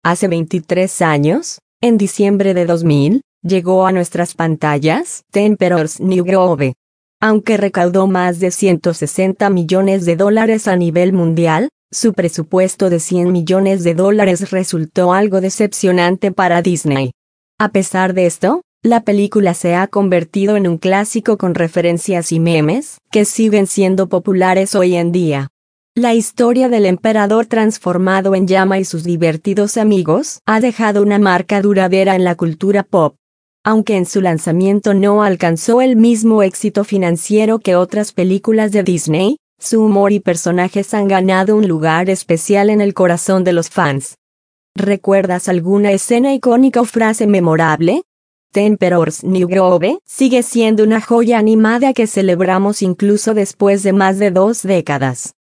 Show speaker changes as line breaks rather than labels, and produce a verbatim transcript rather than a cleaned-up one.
Hace veintitrés años, en diciembre de dos mil, llegó a nuestras pantallas The Emperor's New Groove. Aunque recaudó más de ciento sesenta millones de dólares a nivel mundial, su presupuesto de cien millones de dólares resultó algo decepcionante para Disney. A pesar de esto, la película se ha convertido en un clásico con referencias y memes que siguen siendo populares hoy en día. La historia del emperador transformado en llama y sus divertidos amigos ha dejado una marca duradera en la cultura pop. Aunque en su lanzamiento no alcanzó el mismo éxito financiero que otras películas de Disney, su humor y personajes han ganado un lugar especial en el corazón de los fans. ¿Recuerdas alguna escena icónica o frase memorable? The Emperor's New Groove sigue siendo una joya animada que celebramos incluso después de más de dos décadas.